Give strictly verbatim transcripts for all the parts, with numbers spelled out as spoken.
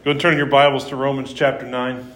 Go turn your Bibles to Romans chapter nine.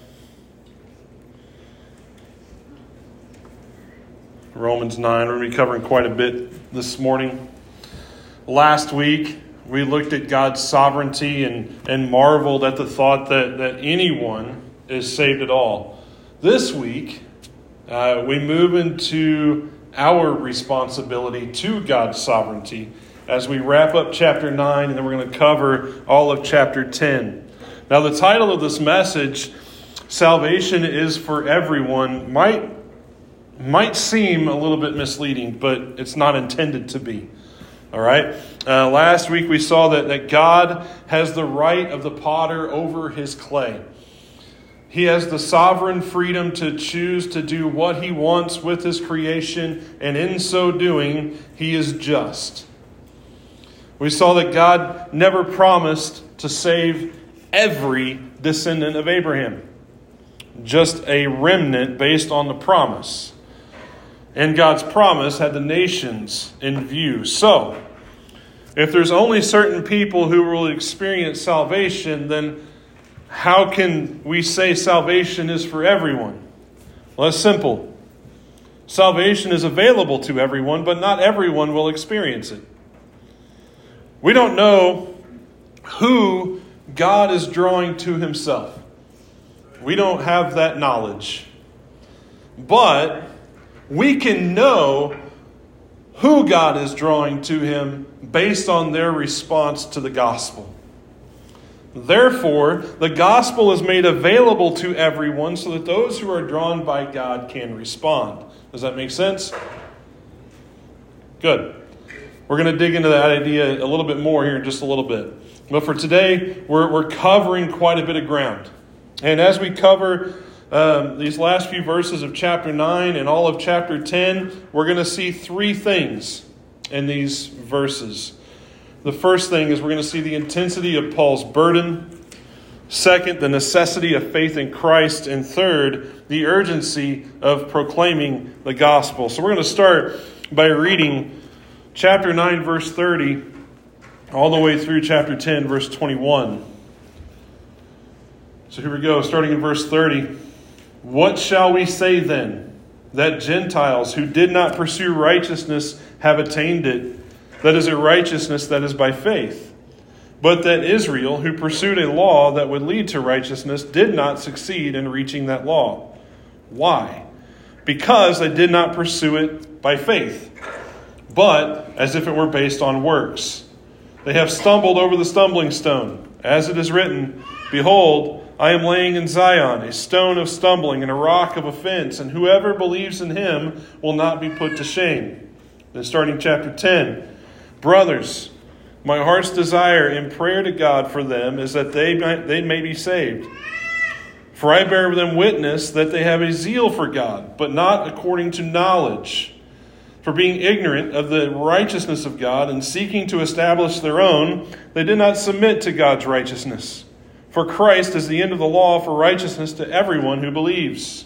Romans nine. We're going to be covering quite a bit this morning. Last week, we looked at God's sovereignty and, and marveled at the thought that, that anyone is saved at all. This week, uh, we move into our responsibility to God's sovereignty as we wrap up chapter nine, and then we're going to cover all of chapter ten. Now, the title of this message, Salvation is for Everyone, might, might seem a little bit misleading, but it's not intended to be. All right? Uh, last week we saw that, that God has the right of the potter over his clay. He has the sovereign freedom to choose to do what he wants with his creation, and in so doing, he is just. We saw that God never promised to save every descendant of Abraham, just a remnant based on the promise. And God's promise had the nations in view. So, if there's only certain people who will experience salvation, then how can we say salvation is for everyone? Well, it's simple. Salvation is available to everyone, but not everyone will experience it. We don't know who God is drawing to himself. We don't have that knowledge. But we can know who God is drawing to him based on their response to the gospel. Therefore, the gospel is made available to everyone so that those who are drawn by God can respond. Does that make sense? Good. We're going to dig into that idea a little bit more here in just a little bit. But for today, we're, we're covering quite a bit of ground. And as we cover um, these last few verses of chapter nine and all of chapter ten, we're going to see three things in these verses. The first thing is we're going to see the intensity of Paul's burden. Second, the necessity of faith in Christ. And third, the urgency of proclaiming the gospel. So we're going to start by reading chapter nine, verse thirty, all the way through chapter ten, verse twenty-one. So here we go, starting in verse thirty. What shall we say then? That Gentiles who did not pursue righteousness have attained it. That is a righteousness that is by faith. But that Israel, who pursued a law that would lead to righteousness, did not succeed in reaching that law. Why? Because they did not pursue it by faith, but as if it were based on works. They have stumbled over the stumbling stone. As it is written, Behold, I am laying in Zion a stone of stumbling and a rock of offense, and whoever believes in him will not be put to shame. Then starting chapter ten. Brothers, my heart's desire in prayer to God for them is that they might, they may be saved. For I bear them witness that they have a zeal for God, but not according to knowledge. For being ignorant of the righteousness of God and seeking to establish their own, they did not submit to God's righteousness. For Christ is the end of the law for righteousness to everyone who believes.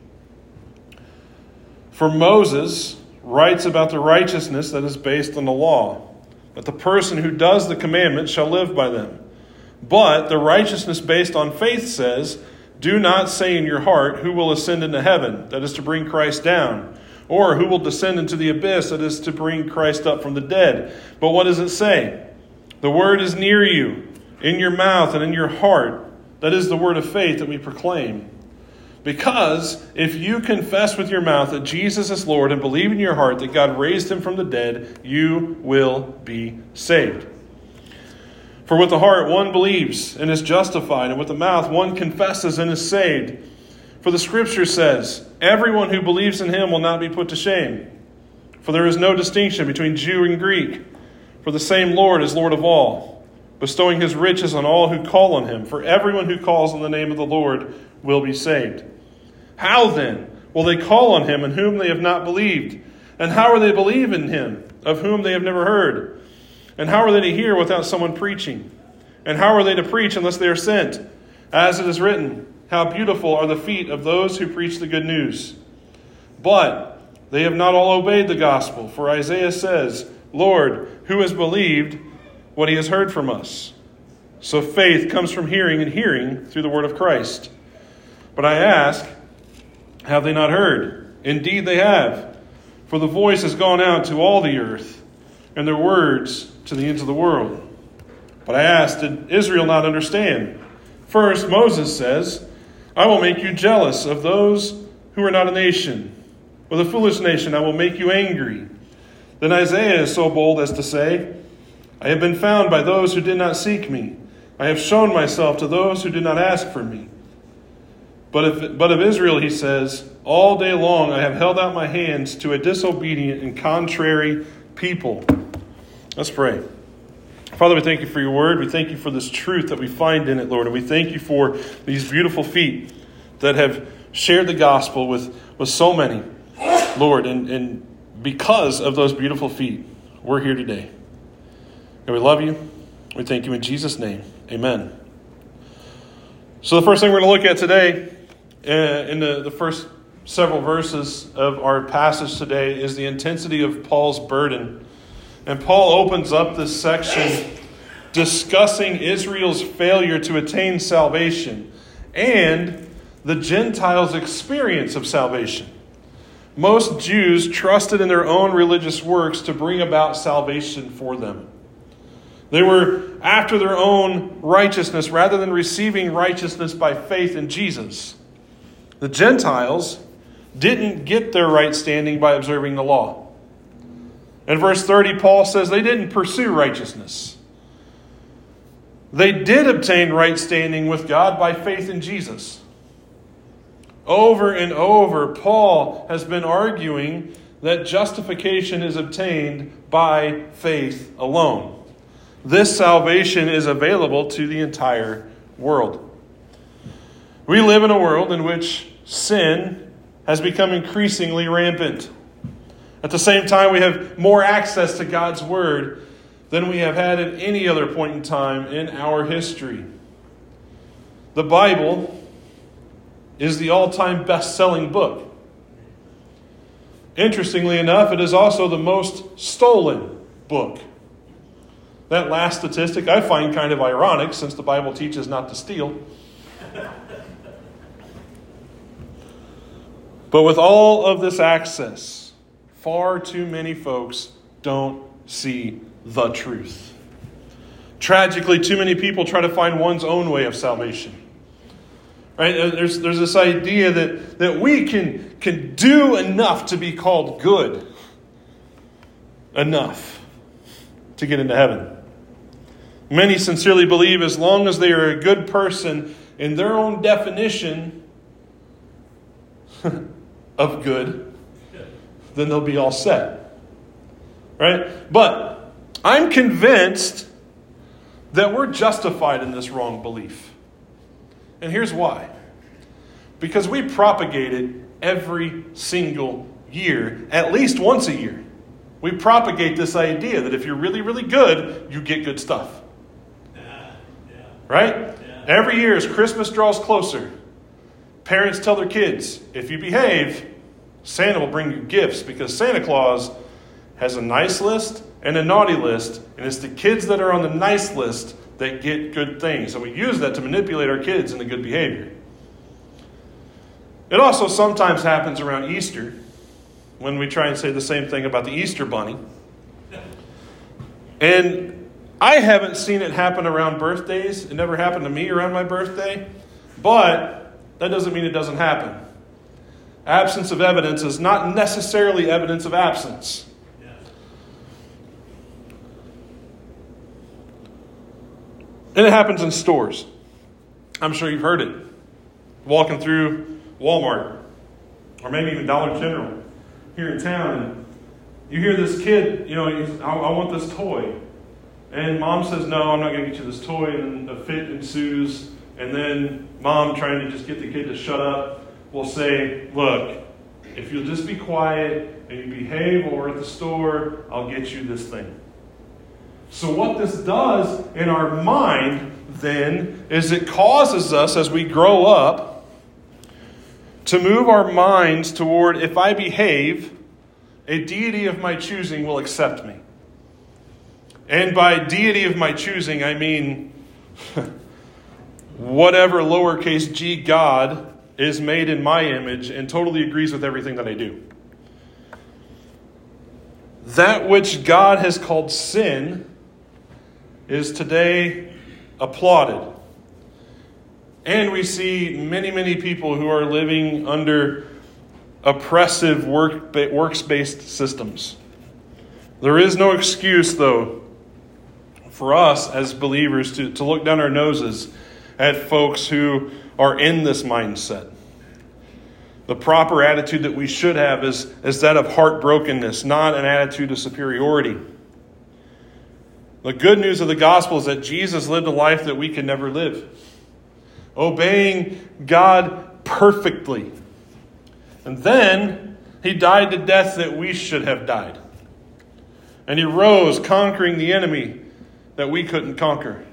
For Moses writes about the righteousness that is based on the law, that the person who does the commandments shall live by them. But the righteousness based on faith says, Do not say in your heart, Who will ascend into heaven? That is to bring Christ down. Or who will descend into the abyss? That is to bring Christ up from the dead. But what does it say? The word is near you, in your mouth and in your heart. That is the word of faith that we proclaim. Because if you confess with your mouth that Jesus is Lord and believe in your heart that God raised him from the dead, you will be saved. For with the heart one believes and is justified, and with the mouth one confesses and is saved. For the scripture says, Everyone who believes in him will not be put to shame. For there is no distinction between Jew and Greek. For the same Lord is Lord of all, bestowing his riches on all who call on him. For everyone who calls on the name of the Lord will be saved. How then will they call on him in whom they have not believed? And how are they believe in him of whom they have never heard? And how are they to hear without someone preaching? And how are they to preach unless they are sent? As it is written, How beautiful are the feet of those who preach the good news. But they have not all obeyed the gospel. For Isaiah says, Lord, who has believed what he has heard from us? So faith comes from hearing, and hearing through the word of Christ. But I ask, have they not heard? Indeed they have. For the voice has gone out to all the earth, and their words to the ends of the world. But I ask, did Israel not understand? First, Moses says, I will make you jealous of those who are not a nation. With a foolish nation I will make you angry. Then Isaiah is so bold as to say, I have been found by those who did not seek me. I have shown myself to those who did not ask for me. But, if, but of Israel he says, all day long I have held out my hands to a disobedient and contrary people. Let's pray. Father, we thank you for your word. We thank you for this truth that we find in it, Lord. And we thank you for these beautiful feet that have shared the gospel with, with so many, Lord. And, and because of those beautiful feet, we're here today. And we love you. We thank you in Jesus' name. Amen. So the first thing we're going to look at today, uh, in the, the first several verses of our passage today, is the intensity of Paul's burden. And Paul opens up this section discussing Israel's failure to attain salvation and the Gentiles' experience of salvation. Most Jews trusted in their own religious works to bring about salvation for them. They were after their own righteousness rather than receiving righteousness by faith in Jesus. The Gentiles didn't get their right standing by observing the law. In verse thirty, Paul says they didn't pursue righteousness. They did obtain right standing with God by faith in Jesus. Over and over, Paul has been arguing that justification is obtained by faith alone. This salvation is available to the entire world. We live in a world in which sin has become increasingly rampant. At the same time, we have more access to God's word than we have had at any other point in time in our history. The Bible is the all-time best-selling book. Interestingly enough, it is also the most stolen book. That last statistic I find kind of ironic, since the Bible teaches not to steal. But with all of this access, far too many folks don't see the truth. Tragically, too many people try to find one's own way of salvation. Right? There's, there's this idea that, that we can, can do enough to be called good. Enough to get into heaven. Many sincerely believe as long as they are a good person in their own definition of good, then they'll be all set. Right? But I'm convinced that we're justified in this wrong belief. And here's why. Because we propagate it every single year, at least once a year. We propagate this idea that if you're really, really good, you get good stuff. Right? Yeah. Every year as Christmas draws closer, parents tell their kids, if you behave, Santa will bring you gifts, because Santa Claus has a nice list and a naughty list, and it's the kids that are on the nice list that get good things. And we use that to manipulate our kids into good behavior. It also sometimes happens around Easter, when we try and say the same thing about the Easter bunny. And I haven't seen it happen around birthdays. It never happened to me around my birthday. But that doesn't mean it doesn't happen. Absence of evidence is not necessarily evidence of absence. Yeah. And it happens in stores. I'm sure you've heard it. Walking through Walmart, or maybe even Dollar General here in town, and you hear this kid, you know, I, I want this toy. And mom says, no, I'm not going to get you this toy. And a fit ensues. And then mom, trying to just get the kid to shut up, will say, look, if you'll just be quiet and you behave while we're at the store, I'll get you this thing. So what this does in our mind, then, is it causes us, as we grow up, to move our minds toward, if I behave, a deity of my choosing will accept me. And by deity of my choosing, I mean whatever lowercase g God is made in my image and totally agrees with everything that I do. That which God has called sin is today applauded. And we see many, many people who are living under oppressive work, works-based systems. There is no excuse, though, for us as believers to, to look down our noses at folks who are in this mindset. The proper attitude that we should have is, is that of heartbrokenness, not an attitude of superiority. The good news of the gospel is that Jesus lived a life that we could never live, obeying God perfectly. And then he died the death that we should have died. And he rose, conquering the enemy that we couldn't conquer.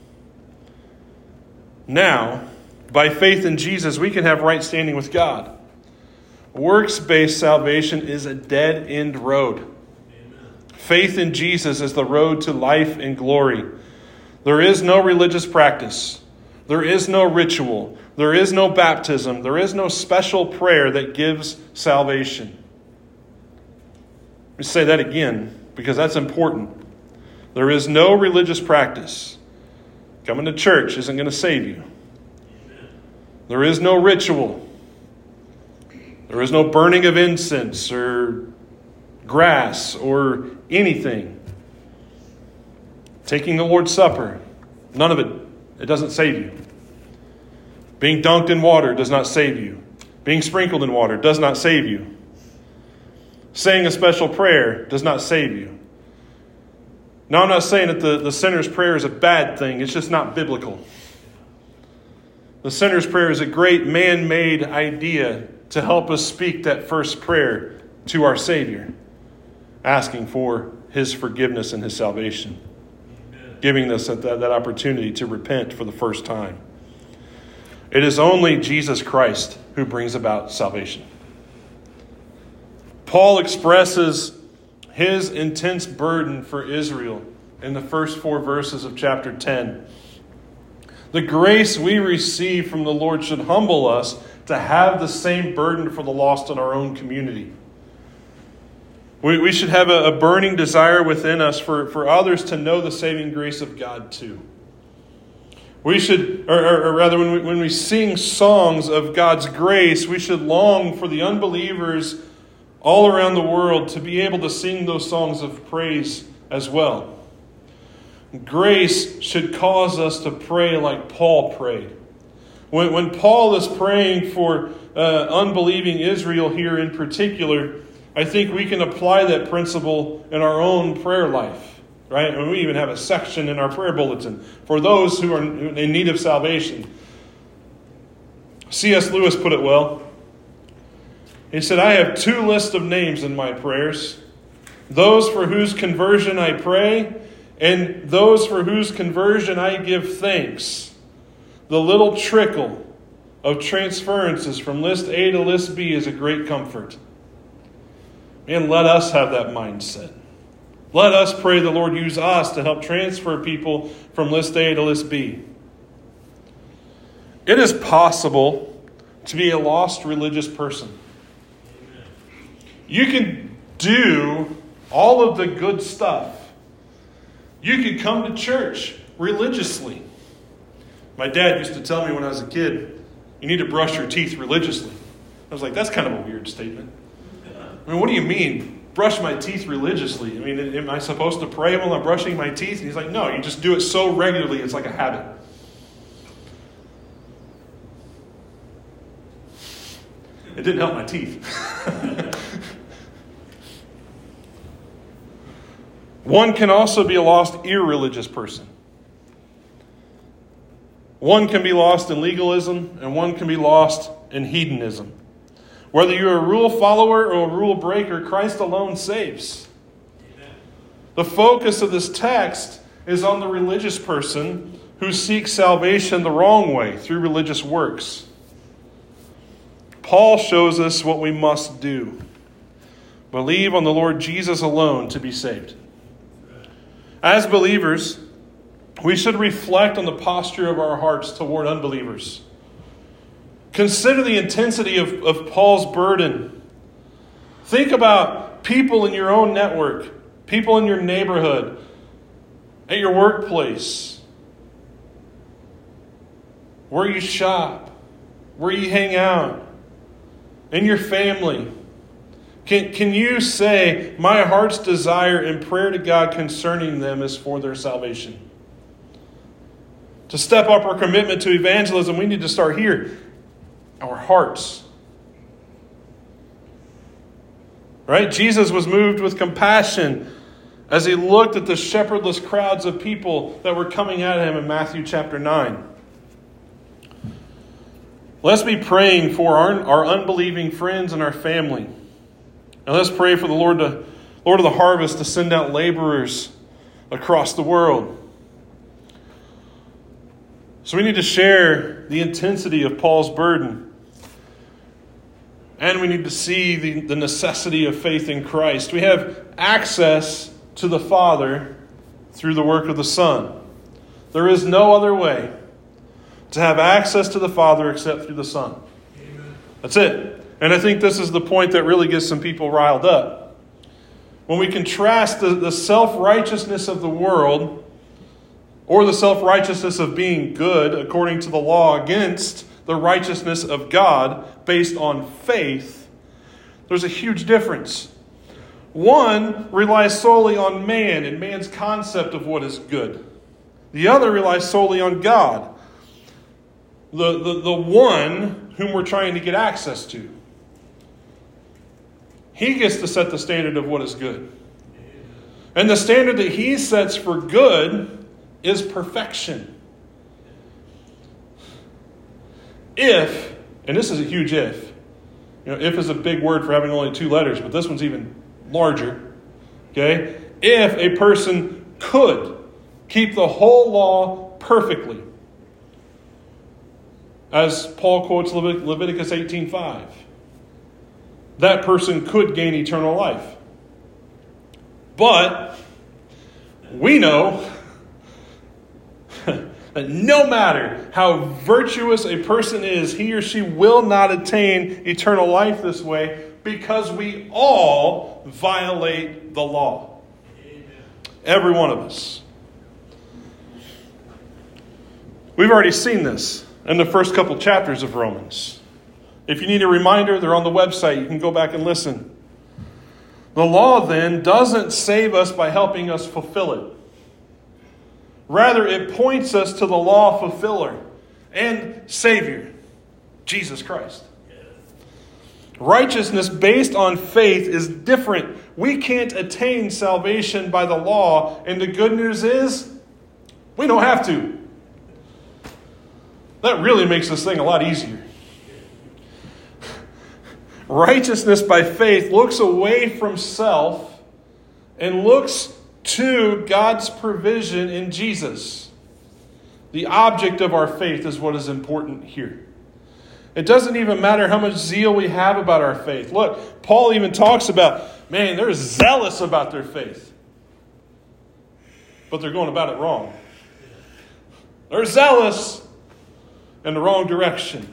Now, by faith in Jesus, we can have right standing with God. Works-based salvation is a dead-end road. Amen. Faith in Jesus is the road to life and glory. There is no religious practice. There is no ritual. There is no baptism. There is no special prayer that gives salvation. Let me say that again, because that's important. There is no religious practice. Coming to church isn't going to save you. There is no ritual. There is no burning of incense or grass or anything. Taking the Lord's Supper, none of it. It doesn't save you. Being dunked in water does not save you. Being sprinkled in water does not save you. Saying a special prayer does not save you. Now, I'm not saying that the, the sinner's prayer is a bad thing. It's just not biblical. The sinner's prayer is a great man-made idea to help us speak that first prayer to our Savior, asking for his forgiveness and his salvation, giving us that, that opportunity to repent for the first time. It is only Jesus Christ who brings about salvation. Paul expresses his intense burden for Israel in the first four verses of chapter ten. The grace we receive from the Lord should humble us to have the same burden for the lost in our own community. We, we should have a, a burning desire within us for, for others to know the saving grace of God too. We should, or, or, or rather, when we, when we sing songs of God's grace, we should long for the unbelievers all around the world to be able to sing those songs of praise as well. Grace should cause us to pray like Paul prayed. When, when Paul is praying for uh, unbelieving Israel here in particular, I think we can apply that principle in our own prayer life, right? And we even have a section in our prayer bulletin for those who are in need of salvation. C S Lewis put it well. He said, I have two lists of names in my prayers. Those for whose conversion I pray, and those for whose conversion I give thanks. The little trickle of transferences from list A to list B is a great comfort. And let us have that mindset. Let us pray the Lord use us to help transfer people from list A to list B. It is possible to be a lost religious person. You can do all of the good stuff. You can come to church religiously. My dad used to tell me when I was a kid, you need to brush your teeth religiously. I was like, that's kind of a weird statement. I mean, what do you mean, brush my teeth religiously? I mean, am I supposed to pray while I'm brushing my teeth? And he's like, no, you just do it so regularly, it's like a habit. It didn't help my teeth. One can also be a lost irreligious person. One can be lost in legalism, and one can be lost in hedonism. Whether you're a rule follower or a rule breaker, Christ alone saves. Amen. The focus of this text is on the religious person who seeks salvation the wrong way, through religious works. Paul shows us what we must do. Believe on the Lord Jesus alone to be saved. As believers, we should reflect on the posture of our hearts toward unbelievers. Consider the intensity of, of Paul's burden. Think about people in your own network, people in your neighborhood, at your workplace, where you shop, where you hang out, in your family. Can, can you say, my heart's desire and prayer to God concerning them is for their salvation? To step up our commitment to evangelism, we need to start here. Our hearts. Right? Jesus was moved with compassion as he looked at the shepherdless crowds of people that were coming at him in Matthew chapter nine. Let's be praying for our, our unbelieving friends and our family. And let's pray for the Lord, to, Lord of the harvest to send out laborers across the world. So we need to share the intensity of Paul's burden. And we need to see the, the necessity of faith in Christ. We have access to the Father through the work of the Son. There is no other way to have access to the Father except through the Son. Amen. That's it. And I think this is the point that really gets some people riled up. When we contrast the, the self-righteousness of the world or the self-righteousness of being good according to the law against the righteousness of God based on faith, there's a huge difference. One relies solely on man and man's concept of what is good. The other relies solely on God, the, the, the one whom we're trying to get access to. He gets to set the standard of what is good. And the standard that he sets for good is perfection. If, and this is a huge if, you know, if is a big word for having only two letters, but this one's even larger. Okay? If a person could keep the whole law perfectly, as Paul quotes Levit- Leviticus eighteen five, that person could gain eternal life. But we know that no matter how virtuous a person is, he or she will not attain eternal life this way because we all violate the law. Amen. Every one of us. We've already seen this in the first couple chapters of Romans. If you need a reminder, they're on the website. You can go back and listen. The law, then, doesn't save us by helping us fulfill it. Rather, it points us to the law fulfiller and Savior, Jesus Christ. Righteousness based on faith is different. We can't attain salvation by the law, and the good news is, we don't have to. That really makes this thing a lot easier. Righteousness by faith looks away from self and looks to God's provision in Jesus. The object of our faith is what is important here. It doesn't even matter how much zeal we have about our faith. Look, Paul even talks about, man, they're zealous about their faith. But they're going about it wrong. They're zealous in the wrong direction.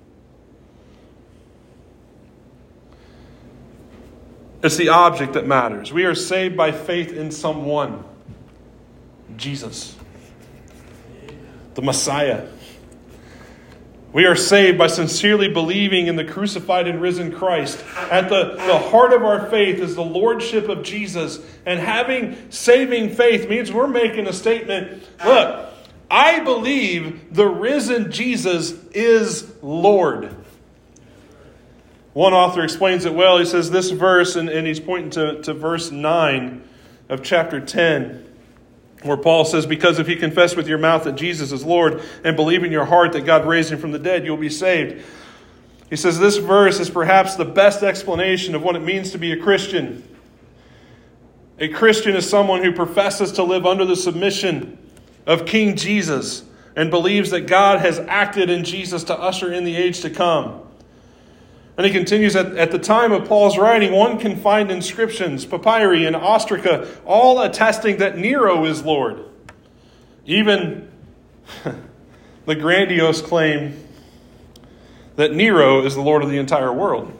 It's the object that matters. We are saved by faith in someone. Jesus. The Messiah. We are saved by sincerely believing in the crucified and risen Christ. At the, the heart of our faith is the lordship of Jesus. And having saving faith means we're making a statement. Look, I believe the risen Jesus is Lord. One author explains it well. He says this verse, and, and he's pointing to, to verse nine of chapter ten, where Paul says, because if you confess with your mouth that Jesus is Lord and believe in your heart that God raised him from the dead, you'll be saved. He says this verse is perhaps the best explanation of what it means to be a Christian. A Christian is someone who professes to live under the submission of King Jesus and believes that God has acted in Jesus to usher in the age to come. And he continues, at, at the time of Paul's writing, one can find inscriptions, papyri and ostraca, all attesting that Nero is Lord. Even the grandiose claim that Nero is the Lord of the entire world.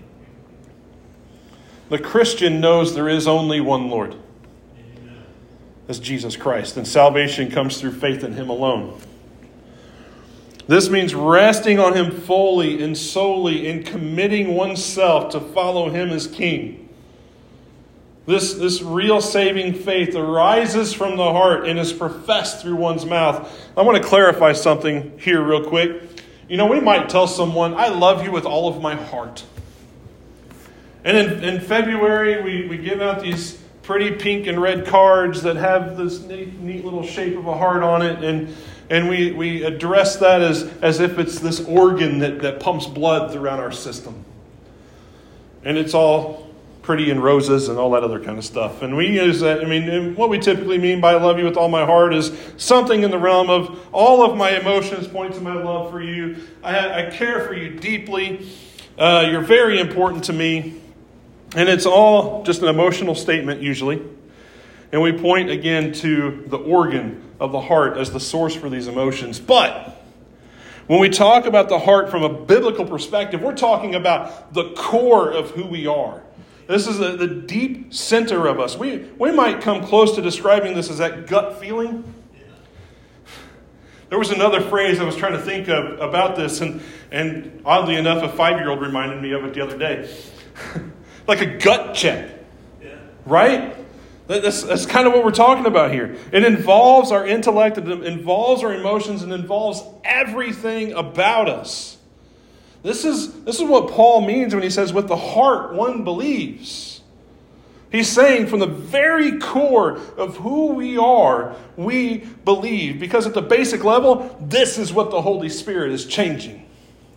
The Christian knows there is only one Lord. That's Jesus Christ. And salvation comes through faith in Him alone. This means resting on Him fully and solely and committing oneself to follow Him as King. This, this real saving faith arises from the heart and is professed through one's mouth. I want to clarify something here real quick. You know, we might tell someone, I love you with all of my heart. And in, in February, we, we give out these pretty pink and red cards that have this neat, neat little shape of a heart on it. And and we, we address that as, as if it's this organ that, that pumps blood throughout our system. And it's all pretty and roses and all that other kind of stuff. And we use that, I mean, what we typically mean by love you with all my heart is something in the realm of all of my emotions point to my love for you. I, I care for you deeply. Uh, you're very important to me. And it's all just an emotional statement usually. And we point again to the organ of the heart as the source for these emotions. But when we talk about the heart from a biblical perspective, we're talking about the core of who we are. This is the, the deep center of us. We, we might come close to describing this as that gut feeling. There was another phrase I was trying to think of about this, and, and oddly enough, a five-year-old reminded me of it the other day. Like a gut check, yeah. Right? That's, that's kind of what we're talking about here. It involves our intellect, it involves our emotions, and involves everything about us. This is, this is what Paul means when he says, with the heart one believes. He's saying from the very core of who we are, we believe. Because at the basic level, this is what the Holy Spirit is changing.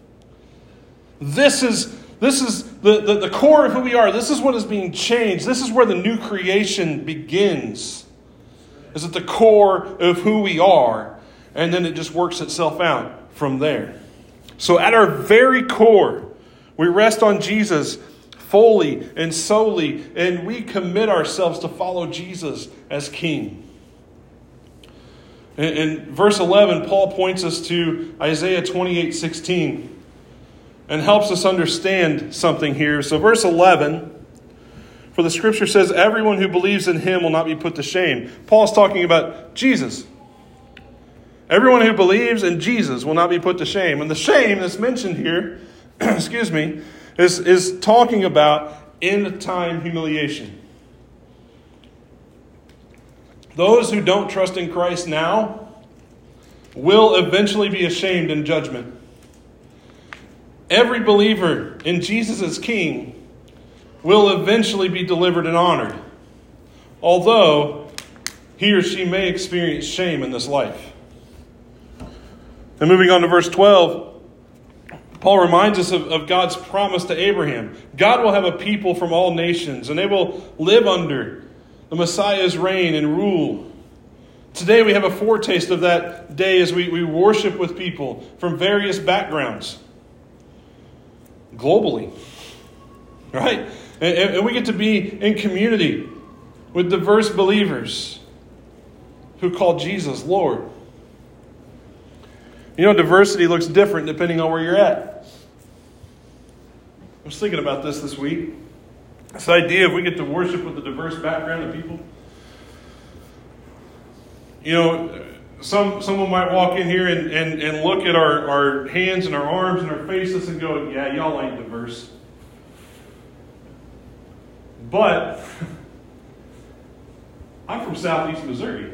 This is... This is the, the, the core of who we are. This is what is being changed. This is where the new creation begins. Is at the core of who we are. And then it just works itself out from there. So at our very core, we rest on Jesus fully and solely. And we commit ourselves to follow Jesus as King. In, in verse eleven, Paul points us to Isaiah twenty-eight sixteen. And helps us understand something here. So verse eleven, for the scripture says, everyone who believes in him will not be put to shame. Paul's talking about Jesus. Everyone who believes in Jesus will not be put to shame. And the shame that's mentioned here, excuse me, is, is talking about end-time humiliation. Those who don't trust in Christ now will eventually be ashamed in judgment. Every believer in Jesus as King will eventually be delivered and honored, although he or she may experience shame in this life. And moving on to verse twelve, Paul reminds us of, of God's promise to Abraham. God will have a people from all nations, and they will live under the Messiah's reign and rule. Today we have a foretaste of that day as we, we worship with people from various backgrounds. Globally, right? And, and we get to be in community with diverse believers who call Jesus Lord. You know, diversity looks different depending on where you're at. I was thinking about this this week. This idea if we get to worship with a diverse background of people. You know, Some someone might walk in here and, and, and look at our, our hands and our arms and our faces and go, yeah, y'all ain't diverse. But I'm from Southeast Missouri.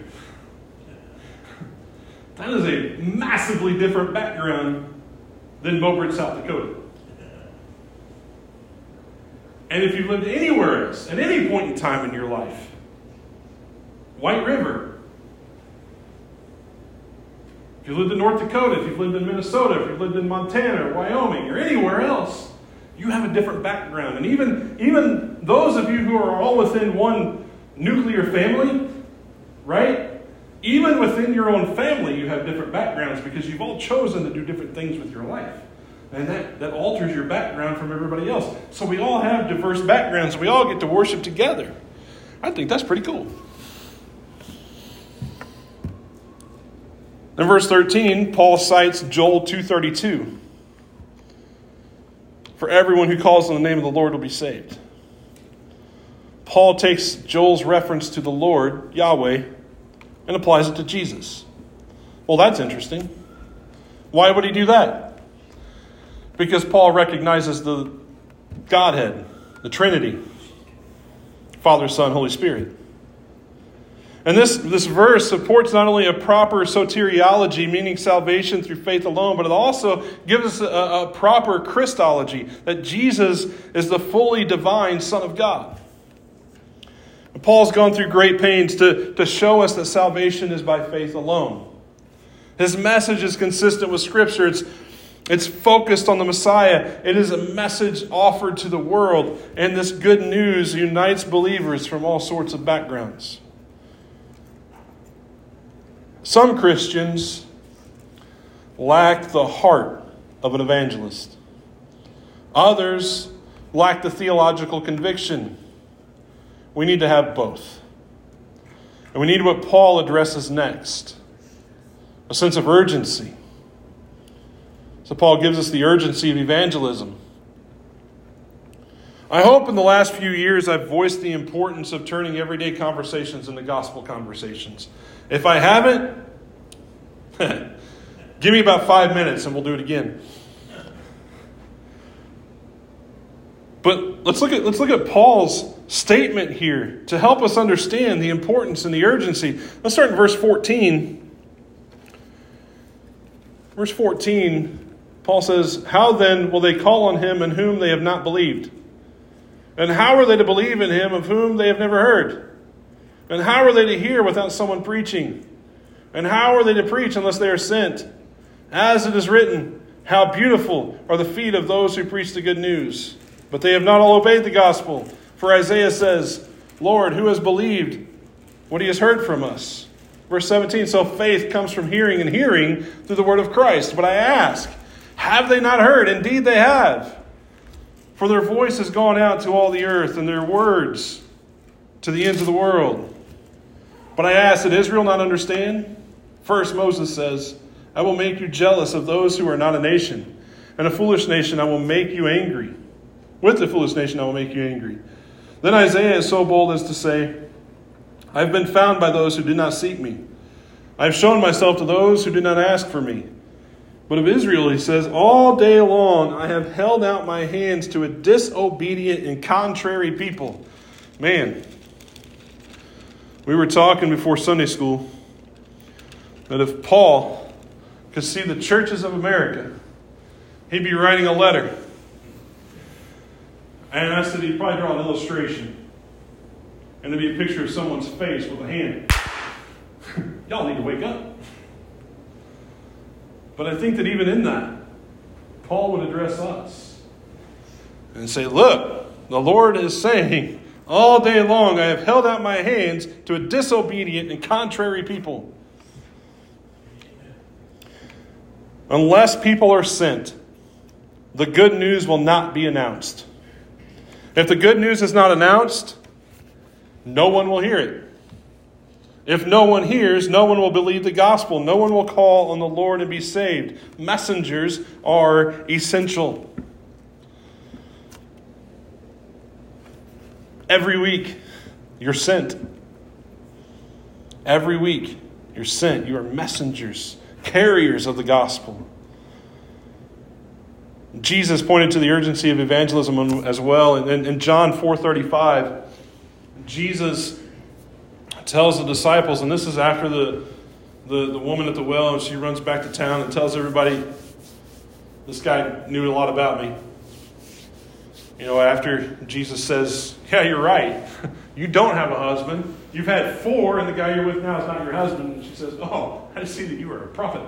That is a massively different background than Beaufort, South Dakota. And if you've lived anywhere else, at any point in time in your life, White River, if you lived in North Dakota, if you've lived in Minnesota, if you've lived in Montana or Wyoming or anywhere else, you have a different background. And even, even those of you who are all within one nuclear family, right? Even within your own family, you have different backgrounds because you've all chosen to do different things with your life. And that, that alters your background from everybody else. So we all have diverse backgrounds. We all get to worship together. I think that's pretty cool. In verse thirteen, Paul cites Joel two thirty-two. For everyone who calls on the name of the Lord will be saved. Paul takes Joel's reference to the Lord, Yahweh, and applies it to Jesus. Well, that's interesting. Why would he do that? Because Paul recognizes the Godhead, the Trinity, Father, Son, Holy Spirit. And this, this verse supports not only a proper soteriology, meaning salvation through faith alone, but it also gives us a, a proper Christology, that Jesus is the fully divine Son of God. And Paul's gone through great pains to, to show us that salvation is by faith alone. His message is consistent with Scripture. It's, it's focused on the Messiah. It is a message offered to the world. And this good news unites believers from all sorts of backgrounds. Some Christians lack the heart of an evangelist. Others lack the theological conviction. We need to have both. And we need what Paul addresses next. A sense of urgency. So Paul gives us the urgency of evangelism. I hope in the last few years I've voiced the importance of turning everyday conversations into gospel conversations. If I haven't, give me about five minutes and we'll do it again. But let's look at let's look at Paul's statement here to help us understand the importance and the urgency. Let's start in verse fourteen. Verse fourteen, Paul says, "How then will they call on him in whom they have not believed? And how are they to believe in him of whom they have never heard? And how are they to hear without someone preaching? And how are they to preach unless they are sent? As it is written, how beautiful are the feet of those who preach the good news. But they have not all obeyed the gospel. For Isaiah says, Lord, who has believed what he has heard from us?" Verse seventeen, "So faith comes from hearing, and hearing through the word of Christ. But I ask, have they not heard? Indeed they have. For their voice has gone out to all the earth, and their words to the ends of the world. But I ask, did Israel not understand? First Moses says, I will make you jealous of those who are not a nation. And a foolish nation I will make you angry. With the foolish nation I will make you angry. Then Isaiah is so bold as to say, I have been found by those who did not seek me. I have shown myself to those who did not ask for me. But of Israel, he says, all day long I have held out my hands to a disobedient and contrary people. Man, we were talking before Sunday school that if Paul could see the churches of America, he'd be writing a letter. And I said he'd probably draw an illustration. And there'd be a picture of someone's face with a hand. Y'all need to wake up. But I think that even in that, Paul would address us and say, look, the Lord is saying, all day long I have held out my hands to a disobedient and contrary people. Unless people are sent, the good news will not be announced. If the good news is not announced, no one will hear it. If no one hears, no one will believe the gospel. No one will call on the Lord and be saved. Messengers are essential. Every week, you're sent. Every week, you're sent. You are messengers, carriers of the gospel. Jesus pointed to the urgency of evangelism as well. In, in John four thirty-five, Jesus tells the disciples, and this is after the, the, the woman at the well, and she runs back to town and tells everybody, this guy knew a lot about me. You know, after Jesus says, yeah, you're right. You don't have a husband. You've had four, and the guy you're with now is not your husband. And she says, oh, I see that you are a prophet.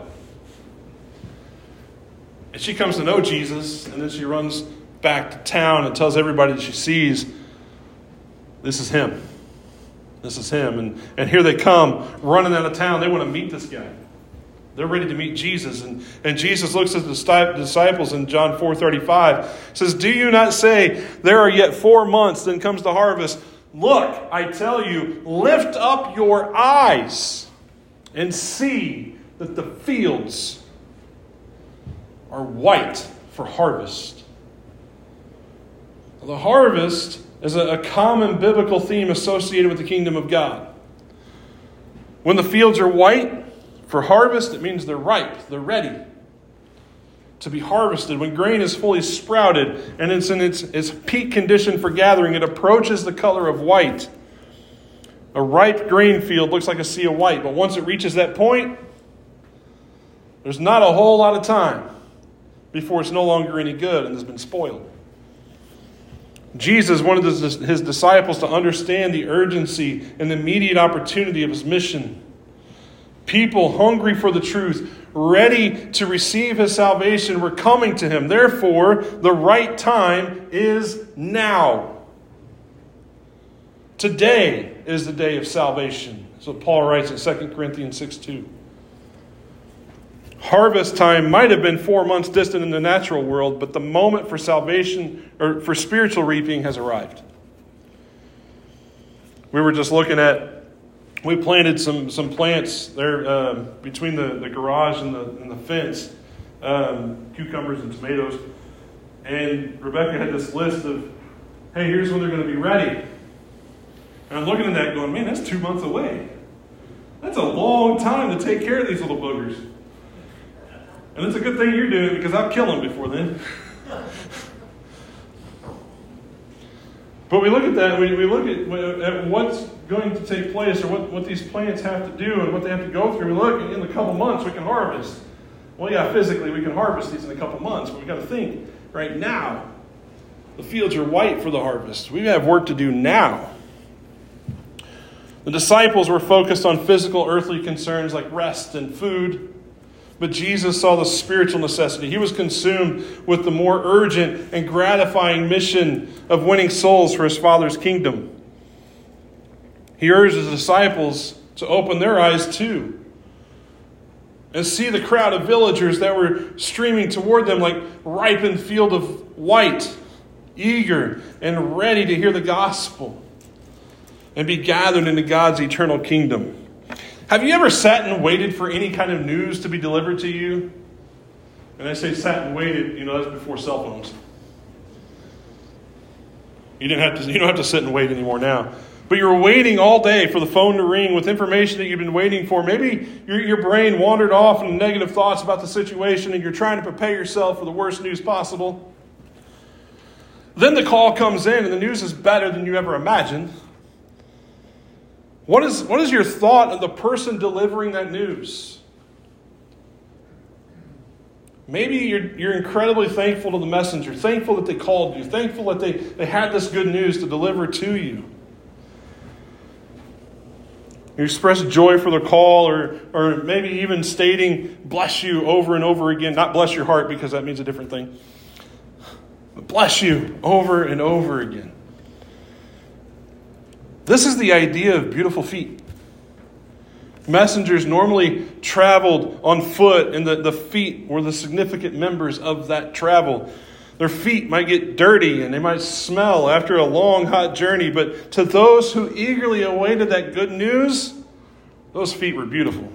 And she comes to know Jesus, and then she runs back to town and tells everybody that she sees, this is him. This is him. And, and here they come running out of town. They want to meet this guy. They're ready to meet Jesus. And, and Jesus looks at the disciples in John four thirty-five. Says, do you not say, there are yet four months, then comes the harvest? Look, I tell you, lift up your eyes and see that the fields are white for harvest. The harvest is a, a common biblical theme associated with the kingdom of God. When the fields are white for harvest, it means they're ripe, they're ready to be harvested. When grain is fully sprouted and it's in its, its peak condition for gathering, it approaches the color of white. A ripe grain field looks like a sea of white, but once it reaches that point, there's not a whole lot of time before it's no longer any good and has been spoiled. Jesus wanted his disciples to understand the urgency and the immediate opportunity of his mission. People hungry for the truth, ready to receive his salvation, were coming to him. Therefore, the right time is now. Today is the day of salvation. That's what Paul writes in Second Corinthians six two. Harvest time might have been four months distant in the natural world, but the moment for salvation, or for spiritual reaping, has arrived. We were just looking at, we planted some, some plants there uh, between the, the garage and the, and the fence, um, cucumbers and tomatoes. And Rebecca had this list of, hey, here's when they're going to be ready. And I'm looking at that going, man, that's two months away. That's a long time to take care of these little boogers. And it's a good thing you're doing it because I'll kill them before then. But we look at that, we, we look at, at what's going to take place or what, what these plants have to do and what they have to go through. We look, in a couple months we can harvest. Well, yeah, physically we can harvest these in a couple months, but we've got to think right now. The fields are white for the harvest. We have work to do now. The disciples were focused on physical, earthly concerns like rest and food. But Jesus saw the spiritual necessity. He was consumed with the more urgent and gratifying mission of winning souls for his Father's kingdom. He urged his disciples to open their eyes too and see the crowd of villagers that were streaming toward them like ripened field of white, eager and ready to hear the gospel and be gathered into God's eternal kingdom. Have you ever sat and waited for any kind of news to be delivered to you? And I say sat and waited, you know, that's before cell phones. You didn't have to, you don't have to sit and wait anymore now. But you were waiting all day for the phone to ring with information that you've been waiting for. Maybe your, your brain wandered off into negative thoughts about the situation and you're trying to prepare yourself for the worst news possible. Then the call comes in and the news is better than you ever imagined. What is, what is your thought of the person delivering that news? Maybe you're, you're incredibly thankful to the messenger, thankful that they called you, thankful that they, they had this good news to deliver to you. You express joy for the call or, or maybe even stating bless you over and over again. Not bless your heart because that means a different thing. But bless you over and over again. This is the idea of beautiful feet. Messengers normally traveled on foot, and the, the feet were the significant members of that travel. Their feet might get dirty and they might smell after a long, hot journey, but to those who eagerly awaited that good news, those feet were beautiful.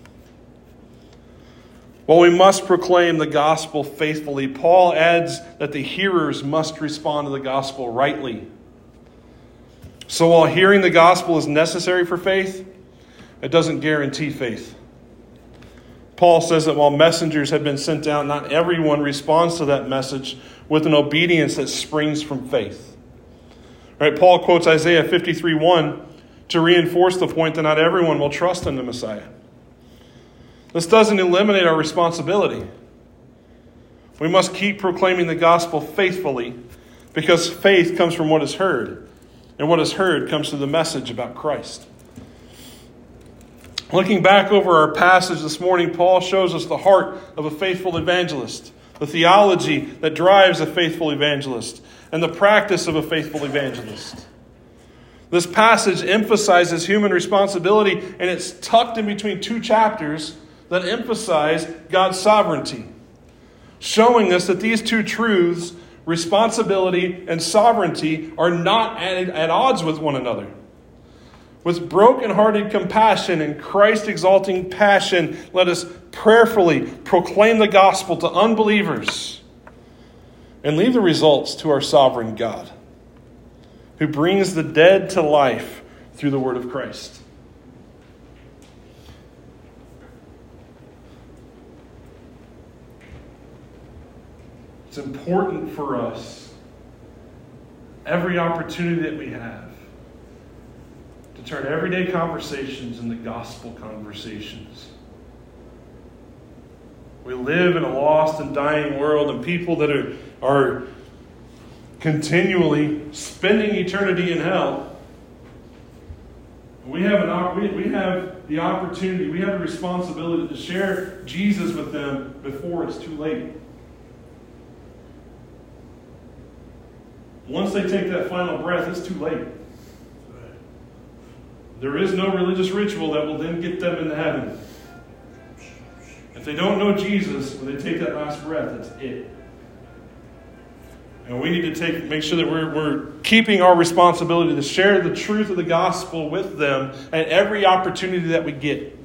While we must proclaim the gospel faithfully, Paul adds that the hearers must respond to the gospel rightly. So while hearing the gospel is necessary for faith, it doesn't guarantee faith. Paul says that while messengers have been sent out, not everyone responds to that message with an obedience that springs from faith. Right? Paul quotes Isaiah fifty-three one to reinforce the point that not everyone will trust in the Messiah. This doesn't eliminate our responsibility. We must keep proclaiming the gospel faithfully because faith comes from what is heard. And what is heard comes through the message about Christ. Looking back over our passage this morning, Paul shows us the heart of a faithful evangelist, the theology that drives a faithful evangelist, and the practice of a faithful evangelist. This passage emphasizes human responsibility, and it's tucked in between two chapters that emphasize God's sovereignty, showing us that these two truths, responsibility and sovereignty, are not at, at odds with one another. With broken-hearted compassion and Christ-exalting passion, let us prayerfully proclaim the gospel to unbelievers and leave the results to our sovereign God, who brings the dead to life through the word of Christ. It's important for us, every opportunity that we have, to turn everyday conversations into gospel conversations. We live in a lost and dying world, and people that are, are continually spending eternity in hell. We have an we, we have the opportunity, we have a responsibility to share Jesus with them before it's too late. Once they take that final breath, it's too late. There is no religious ritual that will then get them into heaven. If they don't know Jesus, when they take that last breath, that's it. And we need to take, make sure that we're, we're keeping our responsibility to share the truth of the gospel with them at every opportunity that we get.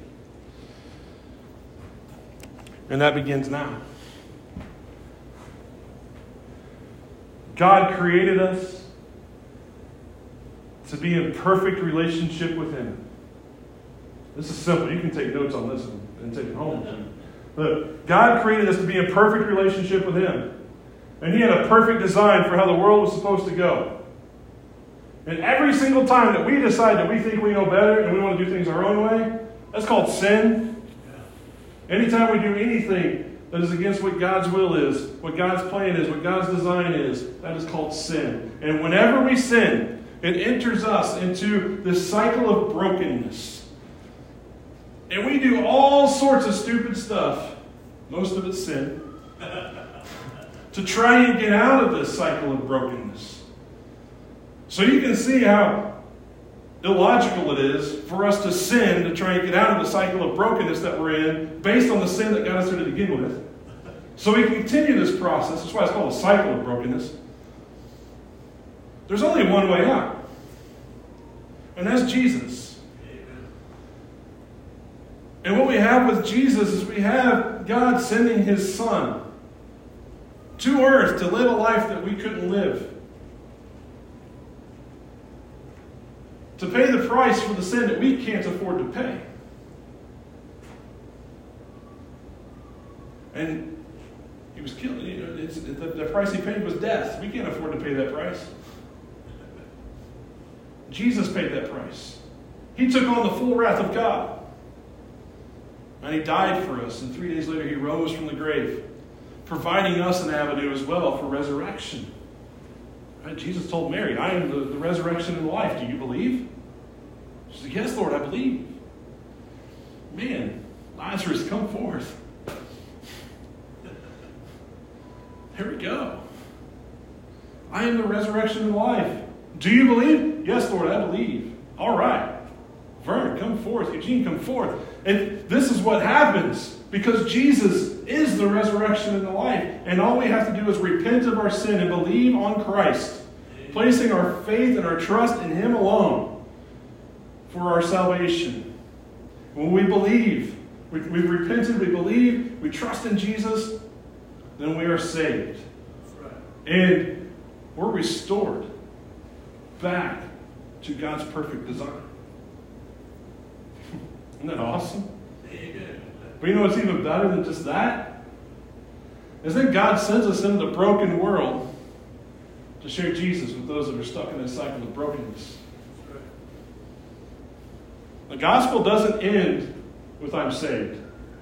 And that begins now. God created us to be in perfect relationship with Him. This is simple. You can take notes on this and, and take it home. But God created us to be in perfect relationship with Him. And He had a perfect design for how the world was supposed to go. And every single time that we decide that we think we know better and we want to do things our own way, that's called sin. Anytime we do anything that is against what God's will is, what God's plan is, what God's design is, that is called sin. And whenever we sin, it enters us into this cycle of brokenness. And we do all sorts of stupid stuff, most of it's sin, to try and get out of this cycle of brokenness. So you can see how illogical it is for us to sin to try and get out of the cycle of brokenness that we're in based on the sin that got us there to begin with. So we continue this process. That's why it's called a cycle of brokenness. There's only one way out. And that's Jesus. And what we have with Jesus is we have God sending His Son to earth to live a life that we couldn't live. To pay the price for the sin that we can't afford to pay. And He was killed. You know, it's, the, the price He paid was death. We can't afford to pay that price. Jesus paid that price. He took on the full wrath of God. And He died for us. And three days later He rose from the grave, providing us an avenue as well for resurrection. Right? Jesus told Mary, I am the, the resurrection and the life. Do you believe? She said, yes, Lord, I believe. Man, Lazarus, come forth. Here we go. I am the resurrection and the life. Do you believe? Yes, Lord, I believe. All right. Vern, come forth. Eugene, come forth. And this is what happens because Jesus is the resurrection and the life. And all we have to do is repent of our sin and believe on Christ, placing our faith and our trust in Him alone for our salvation. When we believe, we, we've repented, we believe, we trust in Jesus, then we are saved. And we're restored back to God's perfect design. Isn't that awesome? But you know what's even better than just that? Is that God sends us into the broken world to share Jesus with those that are stuck in that cycle of brokenness. The gospel doesn't end with I'm saved.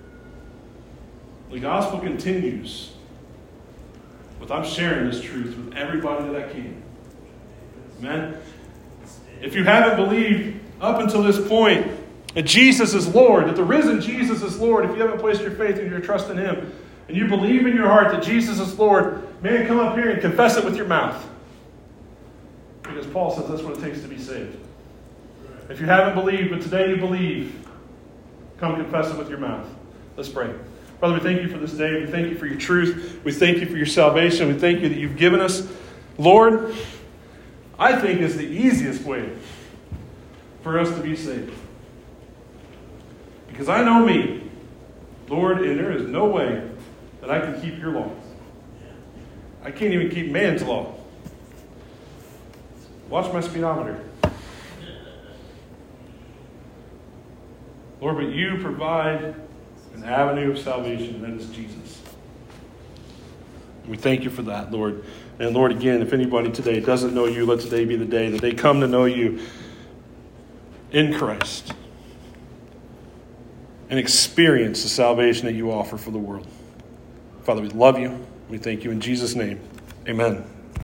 The gospel continues with I'm sharing this truth with everybody that I can. Amen? If you haven't believed up until this point that Jesus is Lord, that the risen Jesus is Lord, if you haven't placed your faith and your trust in Him, and you believe in your heart that Jesus is Lord, man, come up here and confess it with your mouth. Because Paul says that's what it takes to be saved. If you haven't believed, but today you believe, come confess it with your mouth. Let's pray. Father, we thank You for this day. We thank You for Your truth. We thank You for Your salvation. We thank You that You've given us, Lord, I think is the easiest way for us to be saved. Because I know me, Lord, and there is no way that I can keep your laws. I can't even keep man's law. Watch my speedometer. Lord, but you provide an avenue of salvation, and that is Jesus. We thank you for that, Lord. And Lord, again, if anybody today doesn't know you, let today be the day that they come to know you in Christ and experience the salvation that you offer for the world. Father, we love you. We thank you in Jesus' name. Amen.